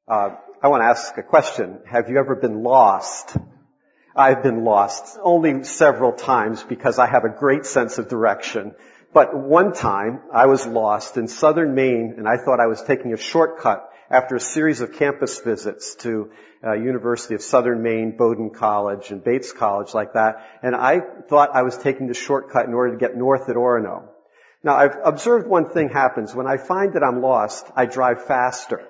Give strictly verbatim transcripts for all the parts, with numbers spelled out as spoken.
Uh, I want to ask a question. Have you ever been lost? I've been lost only several times because I have a great sense of direction. But one time I was lost in southern Maine, and I thought I was taking a shortcut after a series of campus visits to uh, University of Southern Maine, Bowdoin College, and Bates College like that. And I thought I was taking the shortcut in order to get north at Orono. Now, I've observed one thing happens. When I find that I'm lost, I drive faster.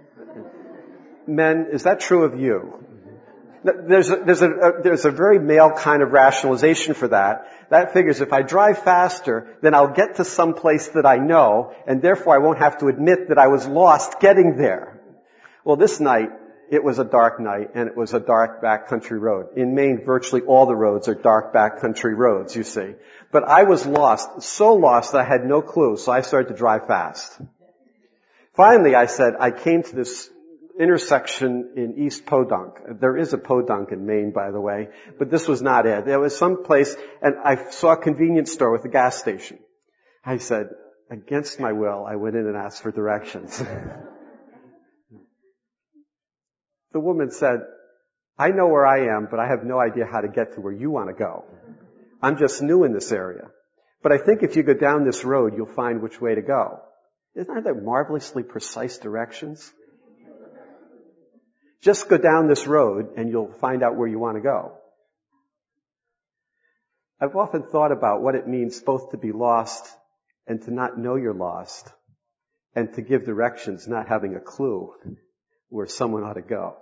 Men, is that true of you? There's a, there's a, a, there's a very male kind of rationalization for that. That figures if I drive faster, then I'll get to some place that I know, and therefore I won't have to admit that I was lost getting there. Well, this night, it was a dark night, and it was a dark backcountry road. In Maine, virtually all the roads are dark backcountry roads, you see. But I was lost, so lost that I had no clue, so I started to drive fast. Finally, I said, I came to this intersection in East Podunk. There is a Podunk in Maine, by the way, but this was not it. There was some place, and I saw a convenience store with a gas station. I said, against my will, I went in and asked for directions. The woman said, I know where I am, but I have no idea how to get to where you want to go. I'm just new in this area. But I think if you go down this road, you'll find which way to go. Isn't that marvelously precise directions? Just go down this road and you'll find out where you want to go. I've often thought about what it means both to be lost and to not know you're lost, and to give directions not having a clue where someone ought to go.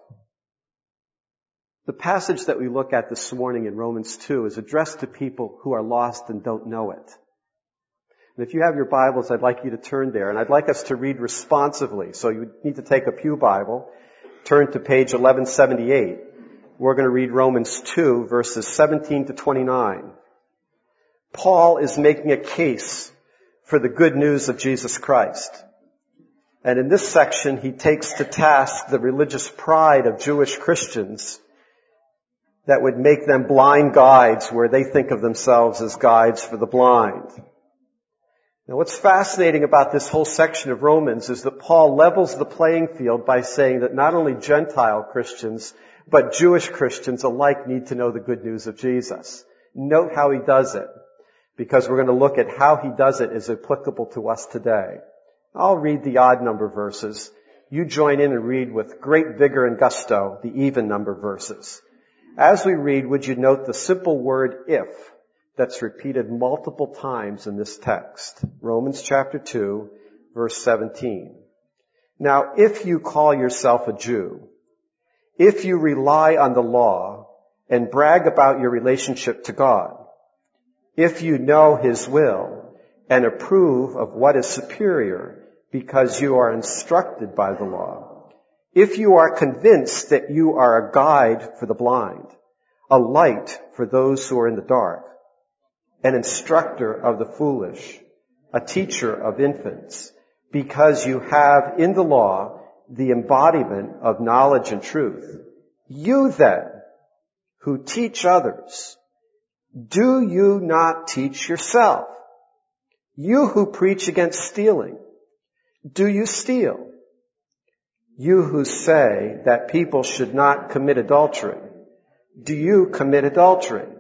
The passage that we look at this morning in Romans two is addressed to people who are lost and don't know it. And if you have your Bibles, I'd like you to turn there, and I'd like us to read responsively. So you need to take a pew Bible. Turn to page eleven seventy-eight. We're going to read Romans two, verses seventeen to twenty-nine. Paul is making a case for the good news of Jesus Christ. And in this section, he takes to task the religious pride of Jewish Christians that would make them blind guides where they think of themselves as guides for the blind. Now, what's fascinating about this whole section of Romans is that Paul levels the playing field by saying that not only Gentile Christians, but Jewish Christians alike need to know the good news of Jesus. Note how he does it, because we're going to look at how he does it is applicable to us today. I'll read the odd number verses. You join in and read with great vigor and gusto the even number verses. As we read, would you note the simple word if that's repeated multiple times in this text. Romans chapter two, verse seventeen. Now, if you call yourself a Jew, if you rely on the law and brag about your relationship to God, if you know His will and approve of what is superior because you are instructed by the law, if you are convinced that you are a guide for the blind, a light for those who are in the dark, an instructor of the foolish, a teacher of infants, because you have in the law the embodiment of knowledge and truth. You then, who teach others, do you not teach yourself? You who preach against stealing, do you steal? You who say that people should not commit adultery, do you commit adultery?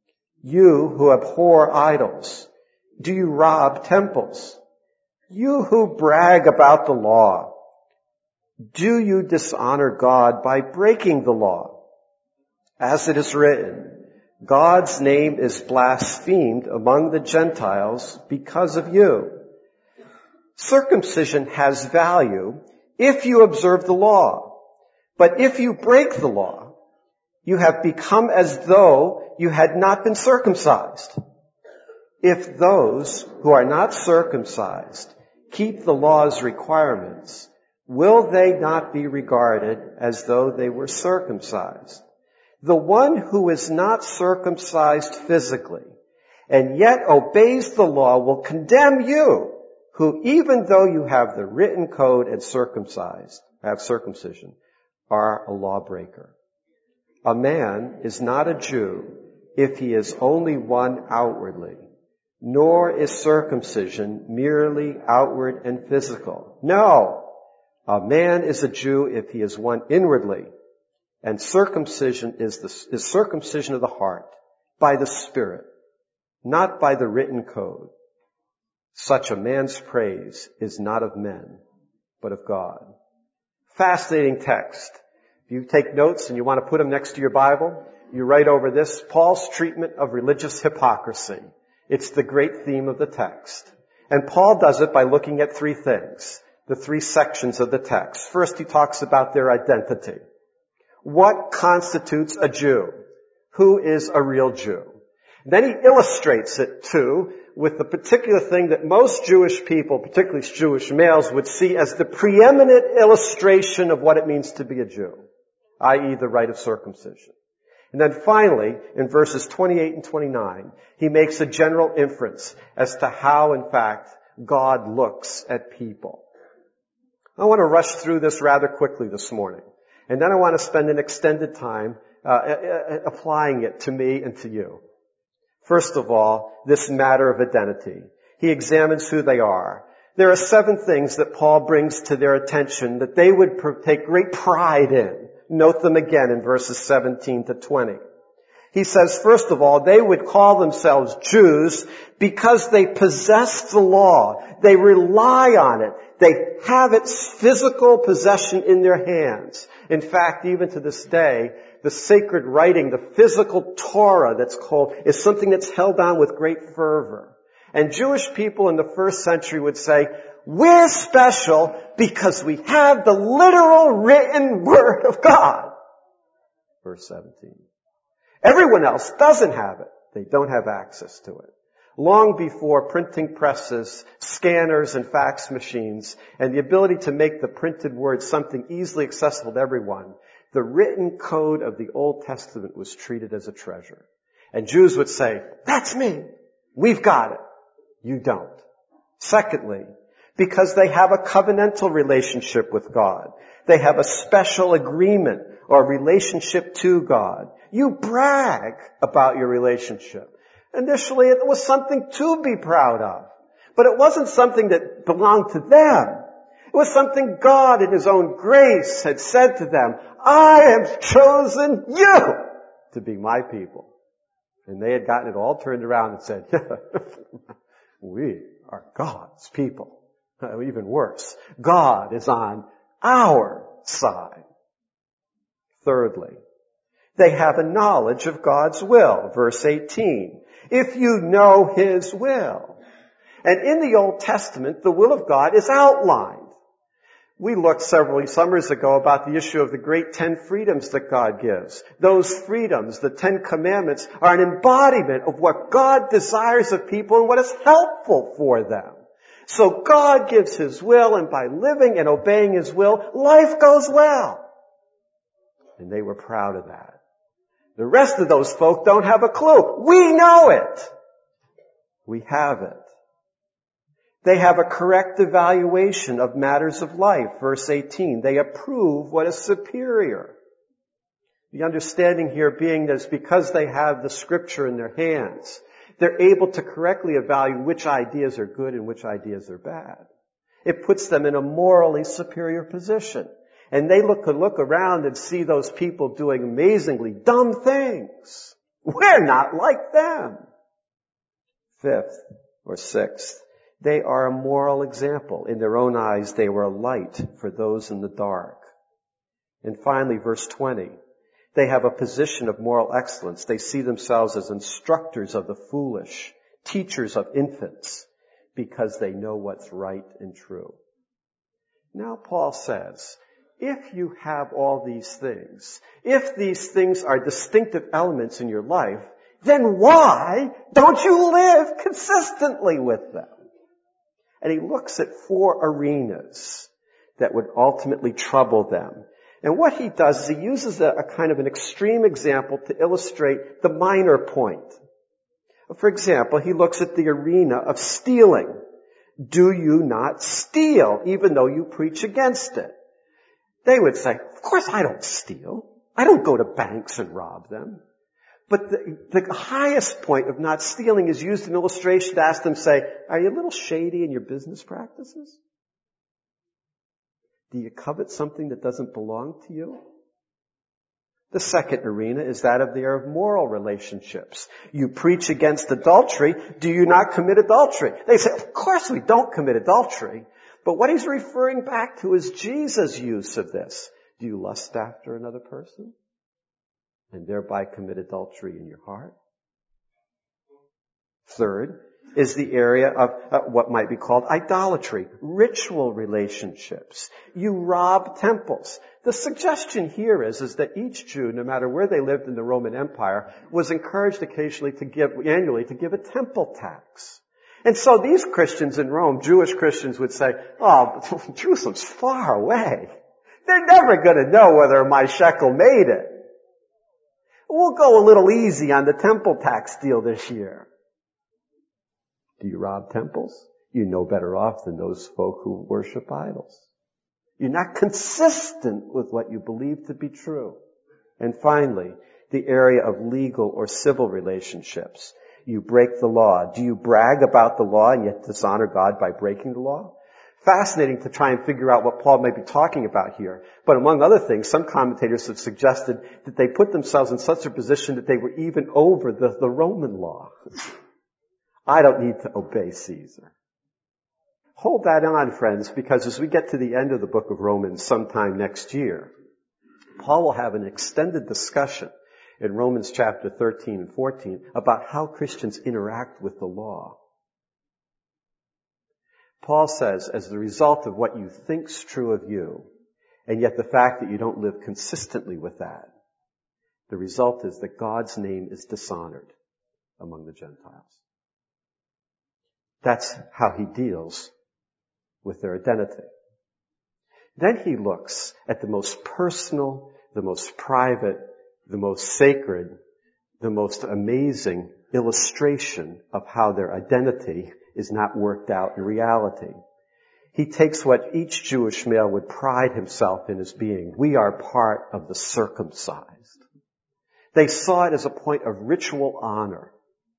You who abhor idols, do you rob temples? You who brag about the law, do you dishonor God by breaking the law? As it is written, God's name is blasphemed among the Gentiles because of you. Circumcision has value if you observe the law, but if you break the law, you have become as though you had not been circumcised. If those who are not circumcised keep the law's requirements, will they not be regarded as though they were circumcised? The one who is not circumcised physically and yet obeys the law will condemn you, who even though you have the written code and circumcised, have circumcision, are a lawbreaker. A man is not a Jew if he is only one outwardly, nor is circumcision merely outward and physical. No, A man is a Jew if he is one inwardly, and circumcision is the is circumcision of the heart by the Spirit, not by the written code. Such a man's praise is not of men, but of God. Fascinating text. If you take notes and you want to put them next to your Bible, you write over this, Paul's treatment of religious hypocrisy. It's the great theme of the text. And Paul does it by looking at three things, the three sections of the text. First, he talks about their identity. What constitutes a Jew? Who is a real Jew? Then he illustrates it, too, with the particular thing that most Jewish people, particularly Jewish males, would see as the preeminent illustration of what it means to be a Jew, that is the rite of circumcision. And then finally, in verses twenty-eight and twenty-nine, he makes a general inference as to how, in fact, God looks at people. I want to rush through this rather quickly this morning. And then I want to spend an extended time uh, applying it to me and to you. First of all, this matter of identity. He examines who they are. There are seven things that Paul brings to their attention that they would take great pride in. Note them again in verses seventeen to twenty. He says, first of all, they would call themselves Jews because they possess the law. They rely on it. They have its physical possession in their hands. In fact, even to this day, the sacred writing, the physical Torah that's called, is something that's held on with great fervor. And Jewish people in the first century would say, we're special because we have the literal written Word of God. Verse seventeen. Everyone else doesn't have it. They don't have access to it. Long before printing presses, scanners, and fax machines, and the ability to make the printed word something easily accessible to everyone, the written code of the Old Testament was treated as a treasure. And Jews would say, that's me. We've got it. You don't. Secondly, because they have a covenantal relationship with God. They have a special agreement or relationship to God. You brag about your relationship. Initially, it was something to be proud of. But it wasn't something that belonged to them. It was something God in His own grace had said to them, I have chosen you to be my people. And they had gotten it all turned around and said, we are God's people. Even worse, God is on our side. Thirdly, they have a knowledge of God's will. Verse eighteen. If you know His will. And in the Old Testament, the will of God is outlined. We looked several summers ago about the issue of the great ten freedoms that God gives. Those freedoms, the Ten Commandments, are an embodiment of what God desires of people and what is helpful for them. So God gives His will, and by living and obeying His will, life goes well. And they were proud of that. The rest of those folk don't have a clue. We know it. We have it. They have a correct evaluation of matters of life. Verse eighteen, they approve what is superior. The understanding here being that it's because they have the Scripture in their hands, they're able to correctly evaluate which ideas are good and which ideas are bad. It puts them in a morally superior position. And they look could look around and see those people doing amazingly dumb things. We're not like them. Fifth or sixth, they are a moral example. In their own eyes, they were a light for those in the dark. And finally, verse twenty, they have a position of moral excellence. They see themselves as instructors of the foolish, teachers of infants, because they know what's right and true. Now Paul says, if you have all these things, if these things are distinctive elements in your life, then why don't you live consistently with them? And he looks at four arenas that would ultimately trouble them. And what he does is he uses a, a kind of an extreme example to illustrate the minor point. For example, he looks at the arena of stealing. Do you not steal, even though you preach against it? They would say, of course I don't steal. I don't go to banks and rob them. But the, the highest point of not stealing is used in illustration to ask them, say, are you a little shady in your business practices? Do you covet something that doesn't belong to you? The second arena is that of the area of moral relationships. You preach against adultery. Do you not commit adultery? They say, of course we don't commit adultery. But what he's referring back to is Jesus' use of this. Do you lust after another person and thereby commit adultery in your heart? Third is the area of uh, what might be called idolatry, ritual relationships. You rob temples. The suggestion here is, is that each Jew, no matter where they lived in the Roman Empire, was encouraged occasionally to give, annually to give a temple tax. And so these Christians in Rome, Jewish Christians, would say, oh, Jerusalem's far away. They're never going to know whether my shekel made it. We'll go a little easy on the temple tax deal this year. Do you rob temples? You're no better off than those folk who worship idols. You're not consistent with what you believe to be true. And finally, the area of legal or civil relationships. You break the law. Do you brag about the law and yet dishonor God by breaking the law? Fascinating to try and figure out what Paul may be talking about here. But among other things, some commentators have suggested that they put themselves in such a position that they were even over the, the Roman law. I don't need to obey Caesar. Hold that on, friends, because as we get to the end of the book of Romans sometime next year, Paul will have an extended discussion in Romans chapter thirteen and fourteen about how Christians interact with the law. Paul says, as the result of what you think's true of you, and yet the fact that you don't live consistently with that, the result is that God's name is dishonored among the Gentiles. That's how he deals with their identity. Then he looks at the most personal, the most private, the most sacred, the most amazing illustration of how their identity is not worked out in reality. He takes what each Jewish male would pride himself in as being. We are part of the circumcised. They saw it as a point of ritual honor.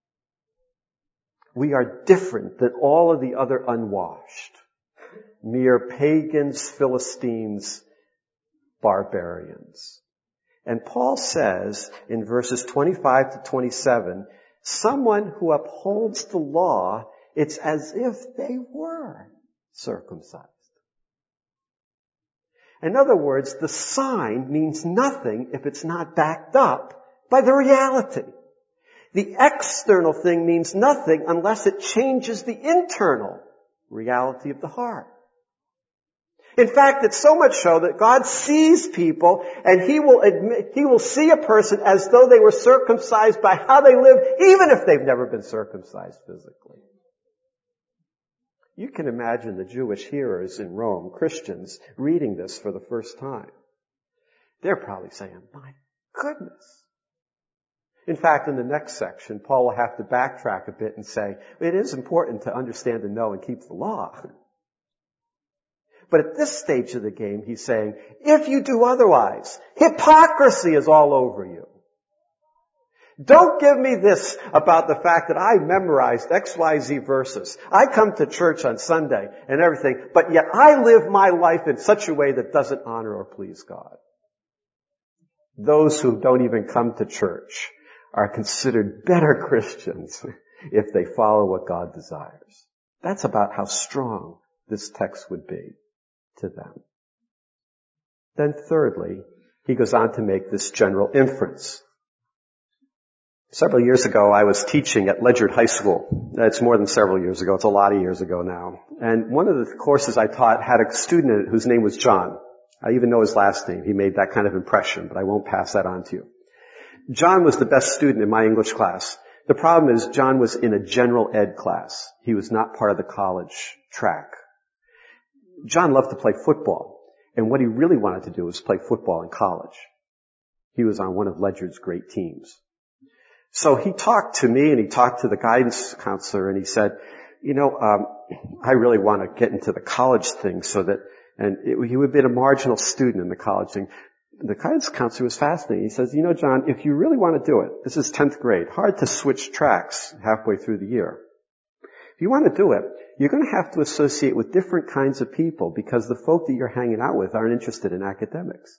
We are different than all of the other unwashed. Mere pagans, Philistines, barbarians. And Paul says in verses twenty-five to twenty-seven, someone who upholds the law, it's as if they were circumcised. In other words, the sign means nothing if it's not backed up by the reality. The external thing means nothing unless it changes the internal reality of the heart. In fact, it's so much so that God sees people and He will admit, He will see a person as though they were circumcised by how they live, even if they've never been circumcised physically. You can imagine the Jewish hearers in Rome, Christians, reading this for the first time. They're probably saying, my goodness. In fact, in the next section, Paul will have to backtrack a bit and say, it is important to understand and know and keep the law. But at this stage of the game, he's saying, if you do otherwise, hypocrisy is all over you. Don't give me this about the fact that I memorized X Y Z verses. I come to church on Sunday and everything, but yet I live my life in such a way that doesn't honor or please God. Those who don't even come to church are considered better Christians if they follow what God desires. That's about how strong this text would be to them. Then thirdly, he goes on to make this general inference. Several years ago, I was teaching at Ledyard High School. It's more than several years ago. It's a lot of years ago now. And one of the courses I taught had a student in it whose name was John. I even know his last name. He made that kind of impression, but I won't pass that on to you. John was the best student in my English class. The problem is John was in a general ed class. He was not part of the college track. John loved to play football, and what he really wanted to do was play football in college. He was on one of Ledyard's great teams. So he talked to me and he talked to the guidance counselor and he said, you know, um, I really want to get into the college thing so that, and it, he would have been a marginal student in the college thing. The guidance counselor was fascinating. He says, you know, John, if you really want to do it, this is tenth grade, hard to switch tracks halfway through the year. If you want to do it, you're going to have to associate with different kinds of people because the folk that you're hanging out with aren't interested in academics.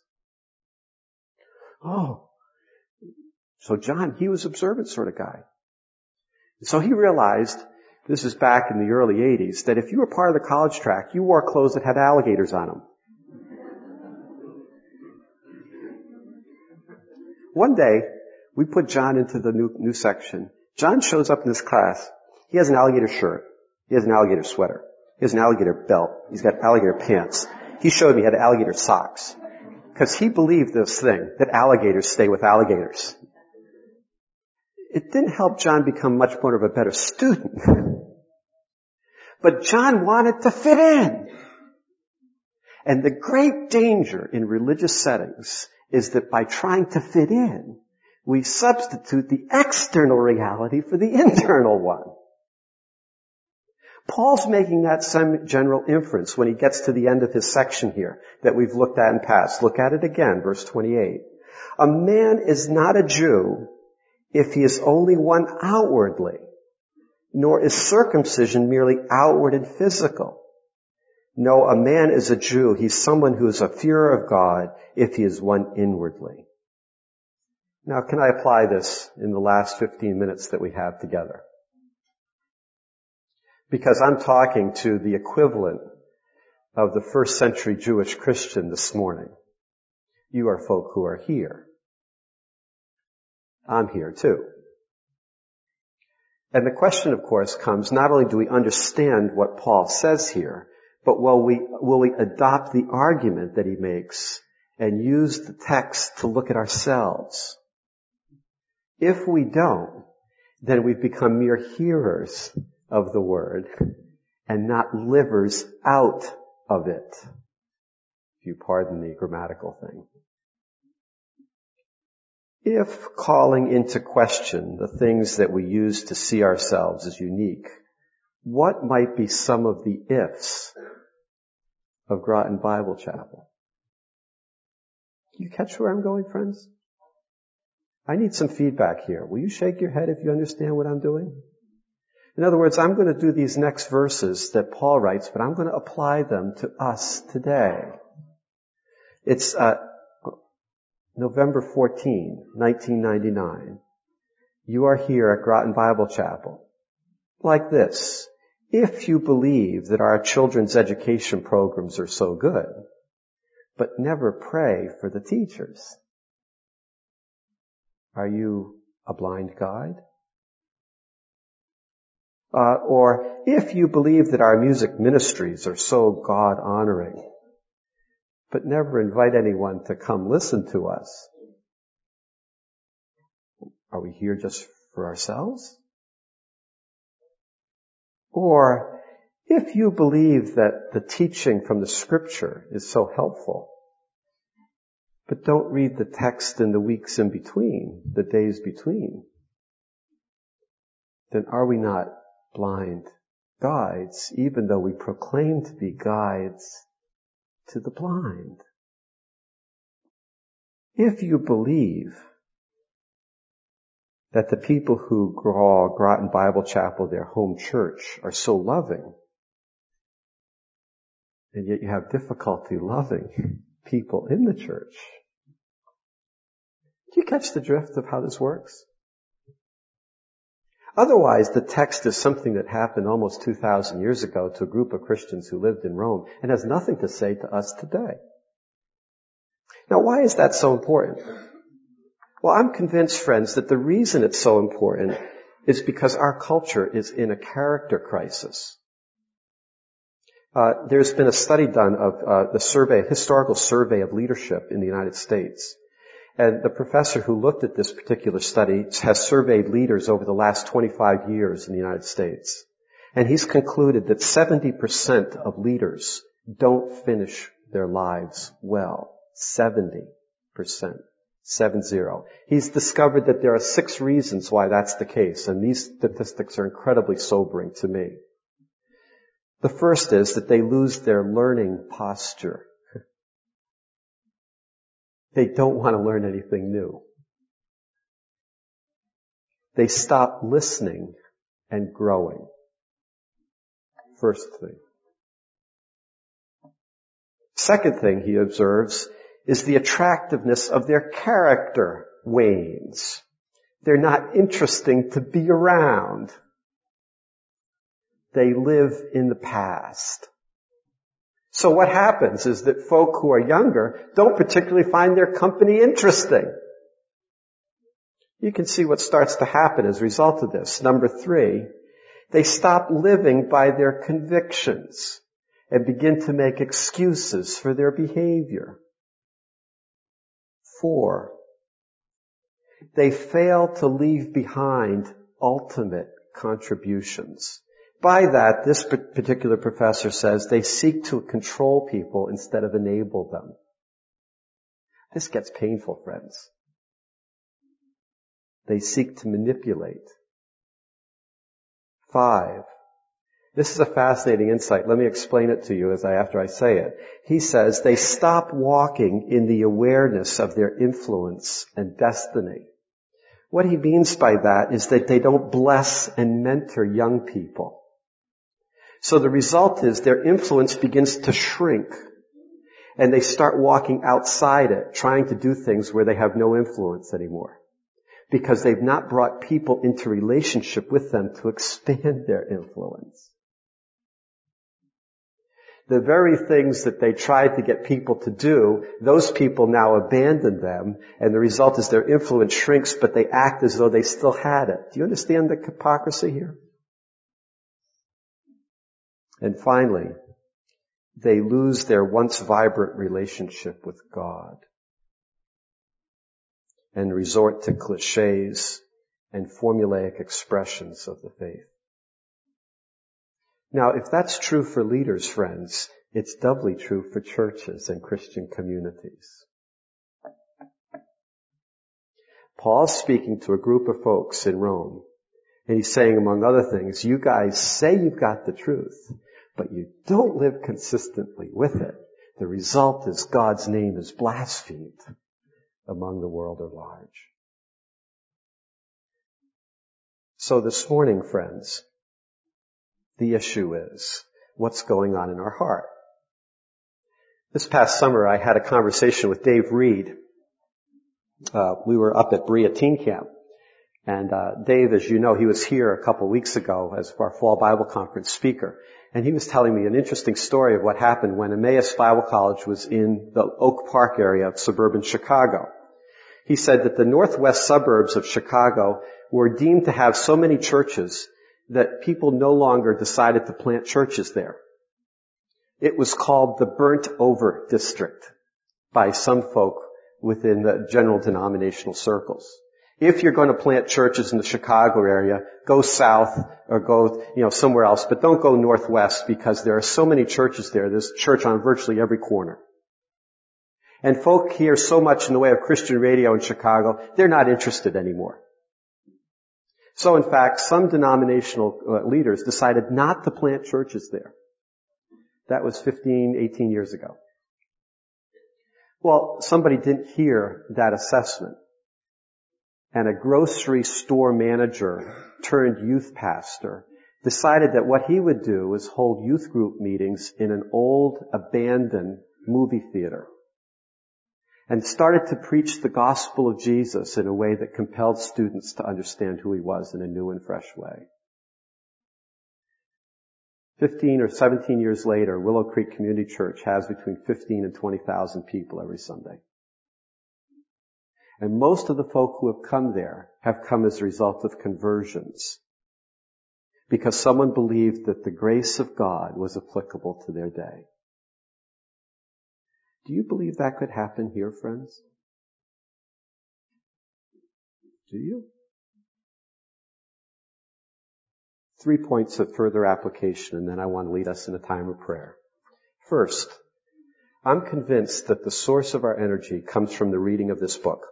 Oh, so John, he was an observant sort of guy. So he realized, this is back in the early eighties, that if you were part of the college track, you wore clothes that had alligators on them. One day, we put John into the new, new section. John shows up in this class. He has an alligator shirt. He has an alligator sweater. He has an alligator belt. He's got alligator pants. He showed me he had alligator socks. Because he believed this thing, that alligators stay with alligators. It didn't help John become much more of a better student. But John wanted to fit in. And the great danger in religious settings is that by trying to fit in, we substitute the external reality for the internal one. Paul's making that same general inference when he gets to the end of his section here that we've looked at in past. Look at it again, verse twenty-eight. A man is not a Jew if he is only one outwardly, nor is circumcision merely outward and physical. No, a man is a Jew. He's someone who is a fearer of God if he is one inwardly. Now, can I apply this in the last fifteen minutes that we have together? Because I'm talking to the equivalent of the first century Jewish Christian this morning. You are folk who are here. I'm here too. And the question, of course, comes, not only do we understand what Paul says here, but will we, will we adopt the argument that he makes and use the text to look at ourselves? If we don't, then we've become mere hearers of the word and not livers out of it. If you pardon the grammatical thing. If calling into question the things that we use to see ourselves as unique, what might be some of the ifs of Groton Bible Chapel? Do you catch where I'm going, friends? I need some feedback here. Will you shake your head if you understand what I'm doing? In other words, I'm going to do these next verses that Paul writes, but I'm going to apply them to us today. It's uh, November fourteenth, nineteen ninety-nine. You are here at Groton Bible Chapel. Like this. If you believe that our children's education programs are so good, but never pray for the teachers, are you a blind guide? Uh, or if you believe that our music ministries are so God-honoring, but never invite anyone to come listen to us, are we here just for ourselves? Or if you believe that the teaching from the Scripture is so helpful, but don't read the text in the weeks in between, the days between, then are we not blind guides, even though we proclaim to be guides to the blind? If you believe that the people who call Groton Bible Chapel their home church are so loving, and yet you have difficulty loving people in the church, do you catch the drift of how this works? Otherwise, the text is something that happened almost two thousand years ago to a group of Christians who lived in Rome and has nothing to say to us today. Now, why is that so important? Well, I'm convinced, friends, that the reason it's so important is because our culture is in a character crisis. Uh, there's been a study done of uh, the survey, historical survey of leadership in the United States. And the professor who looked at this particular study has surveyed leaders over the last twenty-five years in the United States. And he's concluded that seventy percent of leaders don't finish their lives well. seventy percent. Seven zero. He's discovered that there are six reasons why that's the case, and these statistics are incredibly sobering to me. The first is that they lose their learning posture. They don't want to learn anything new. They stop listening and growing. First thing. Second thing he observes is the attractiveness of their character wanes. They're not interesting to be around. They live in the past. So what happens is that folk who are younger don't particularly find their company interesting. You can see what starts to happen as a result of this. Number three, they stop living by their convictions and begin to make excuses for their behavior. Four, they fail to leave behind ultimate contributions. By that, this particular professor says they seek to control people instead of enable them. This gets painful, friends. They seek to manipulate. Five. This is a fascinating insight. Let me explain it to you as I, after I say it. He says they stop walking in the awareness of their influence and destiny. What he means by that is that they don't bless and mentor young people. So the result is their influence begins to shrink, and they start walking outside it, trying to do things where they have no influence anymore, because they've not brought people into relationship with them to expand their influence. The very things that they tried to get people to do, those people now abandon them, and the result is their influence shrinks, but they act as though they still had it. Do you understand the hypocrisy here? And finally, they lose their once vibrant relationship with God and resort to cliches and formulaic expressions of the faith. Now, if that's true for leaders, friends, it's doubly true for churches and Christian communities. Paul's speaking to a group of folks in Rome, and he's saying, among other things, you guys say you've got the truth, but you don't live consistently with it. The result is God's name is blasphemed among the world at large. So this morning, friends, the issue is what's going on in our heart. This past summer, I had a conversation with Dave Reed. Uh, we were up at Berea Teen Camp. And uh, Dave, as you know, he was here a couple weeks ago as our fall Bible conference speaker. And he was telling me an interesting story of what happened when Emmaus Bible College was in the Oak Park area of suburban Chicago. He said that the northwest suburbs of Chicago were deemed to have so many churches that people no longer decided to plant churches there. It was called the burnt over district by some folk within the general denominational circles. If you're going to plant churches in the Chicago area, go south or go, you know, somewhere else, but don't go northwest because there are so many churches there. There's church on virtually every corner. And folk hear so much in the way of Christian radio in Chicago, they're not interested anymore. So in fact, some denominational uh, leaders decided not to plant churches there. That was fifteen, eighteen years ago. Well, somebody didn't hear that assessment. And a grocery store manager turned youth pastor decided that what he would do was hold youth group meetings in an old, abandoned movie theater. And started to preach the gospel of Jesus in a way that compelled students to understand who he was in a new and fresh way. Fifteen or seventeen years later, Willow Creek Community Church has between fifteen and twenty thousand people every Sunday. And most of the folk who have come there have come as a result of conversions, because someone believed that the grace of God was applicable to their day. Do you believe that could happen here, friends? Do you? Three points of further application, and then I want to lead us in a time of prayer. First, I'm convinced that the source of our energy comes from the reading of this book.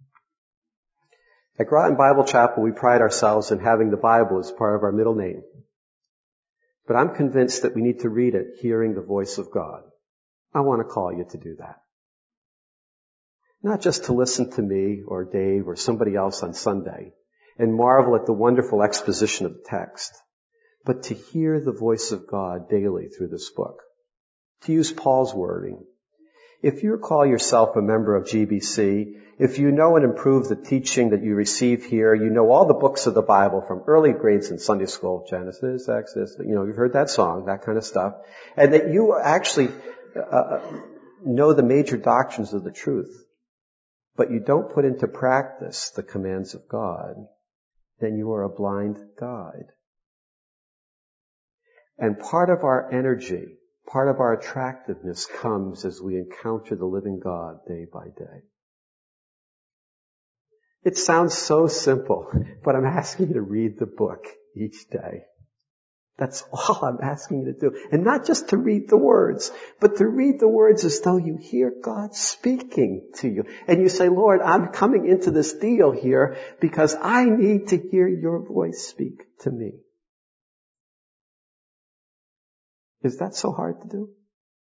At Groton Bible Chapel, we pride ourselves in having the Bible as part of our middle name. But I'm convinced that we need to read it hearing the voice of God. I want to call you to do that. Not just to listen to me or Dave or somebody else on Sunday and marvel at the wonderful exposition of the text, but to hear the voice of God daily through this book. To use Paul's wording, if you call yourself a member of G B C, if you know and improve the teaching that you receive here, you know all the books of the Bible from early grades in Sunday school, Genesis, Exodus, you know, you've heard that song, that kind of stuff, and that you actually uh, know the major doctrines of the truth, but you don't put into practice the commands of God, then you are a blind guide. And part of our energy, part of our attractiveness comes as we encounter the living God day by day. It sounds so simple, but I'm asking you to read the book each day. That's all I'm asking you to do. And not just to read the words, but to read the words as though you hear God speaking to you. And you say, Lord, I'm coming into this deal here because I need to hear your voice speak to me. Is that so hard to do?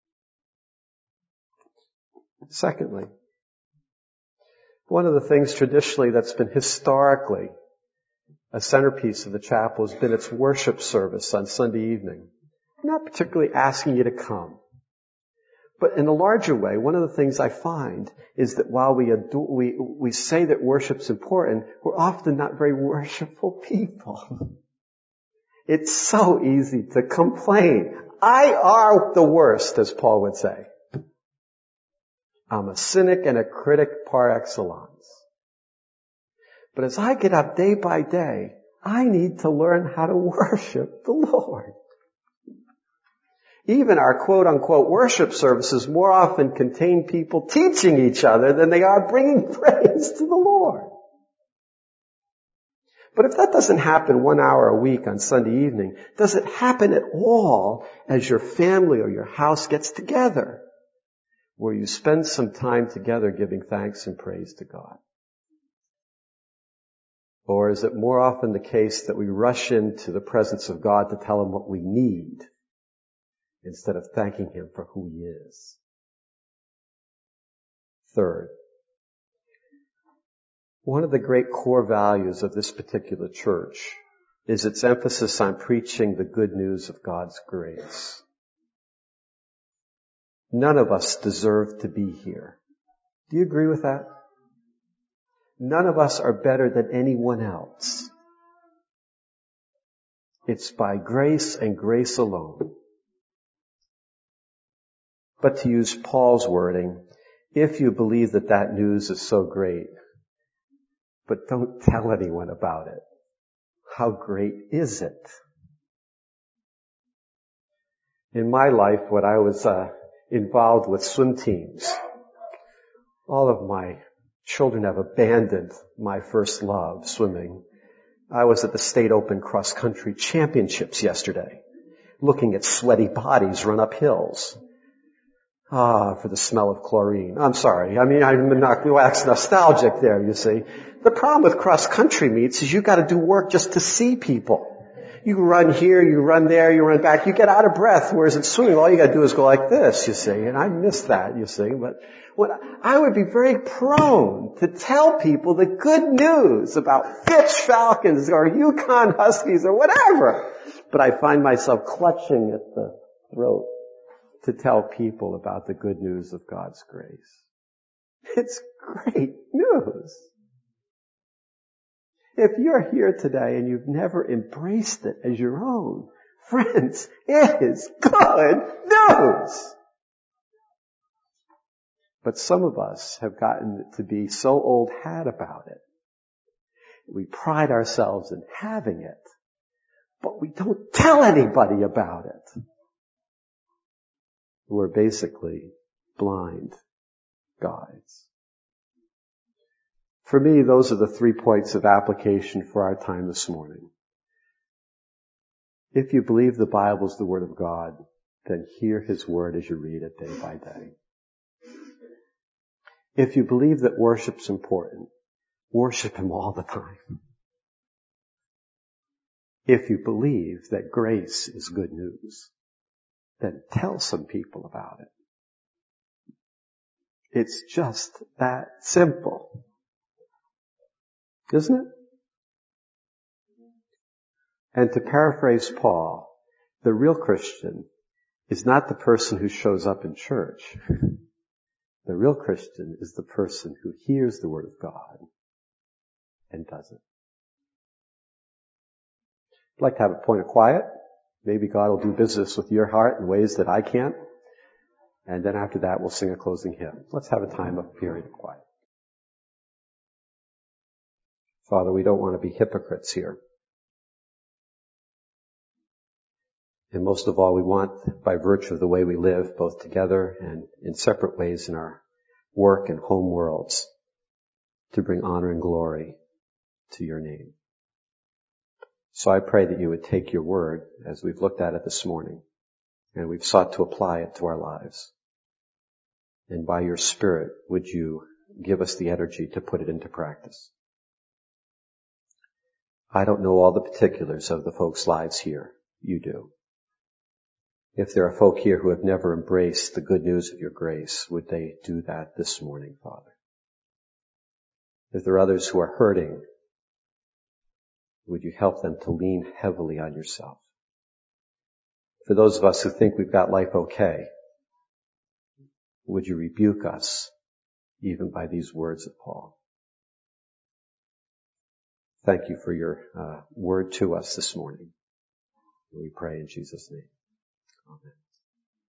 Secondly, one of the things traditionally that's been historically a centerpiece of the chapel has been its worship service on Sunday evening. I'm not particularly asking you to come. But in a larger way, one of the things I find is that while we adore, we, we say that worship's important, we're often not very worshipful people. It's so easy to complain. I are the worst, as Paul would say. I'm a cynic and a critic par excellence. But as I get up day by day, I need to learn how to worship the Lord. Even our quote-unquote worship services more often contain people teaching each other than they are bringing praise to the Lord. But if that doesn't happen one hour a week on Sunday evening, does it happen at all as your family or your house gets together, where you spend some time together giving thanks and praise to God? Or is it more often the case that we rush into the presence of God to tell Him what we need instead of thanking Him for who He is? Third, one of the great core values of this particular church is its emphasis on preaching the good news of God's grace. None of us deserve to be here. Do you agree with that? None of us are better than anyone else. It's by grace and grace alone. But to use Paul's wording, if you believe that that news is so great, but don't tell anyone about it, how great is it? In my life, when I was uh, involved with swim teams, all of my children have abandoned my first love, swimming. I was at the State Open Cross Country Championships yesterday, looking at sweaty bodies run up hills. Ah, for the smell of chlorine. I'm sorry. I mean, I'm not wax nostalgic there, you see. The problem with cross country meets is you got to do work just to see people. You run here, you run there, you run back, you get out of breath, whereas in swimming, all you got to do is go like this, you see. And I miss that, you see. But what I would be very prone to tell people the good news about Fitch Falcons or Yukon Huskies or whatever. But I find myself clutching at the throat to tell people about the good news of God's grace. It's great news. If you're here today and you've never embraced it as your own, friends, it is good news. But some of us have gotten to be so old hat about it. We pride ourselves in having it, but we don't tell anybody about it. We're basically blind guides. For me, those are the three points of application for our time this morning. If you believe the Bible is the Word of God, then hear His Word as you read it day by day. If you believe that worship's important, worship Him all the time. If you believe that grace is good news, then tell some people about it. It's just that simple. Isn't it? And to paraphrase Paul, the real Christian is not the person who shows up in church. The real Christian is the person who hears the Word of God and does it. I'd like to have a point of quiet. Maybe God will do business with your heart in ways that I can't. And then after that, we'll sing a closing hymn. Let's have a time of period of quiet. Father, we don't want to be hypocrites here. And most of all, we want, by virtue of the way we live, both together and in separate ways in our work and home worlds, to bring honor and glory to your name. So I pray that you would take your word, as we've looked at it this morning, and we've sought to apply it to our lives. And by your Spirit, would you give us the energy to put it into practice? I don't know all the particulars of the folks' lives here. You do. If there are folk here who have never embraced the good news of your grace, would they do that this morning, Father? If there are others who are hurting, would you help them to lean heavily on yourself? For those of us who think we've got life okay, would you rebuke us even by these words of Paul? Thank you for your uh, word to us this morning. We pray in Jesus' name. Amen.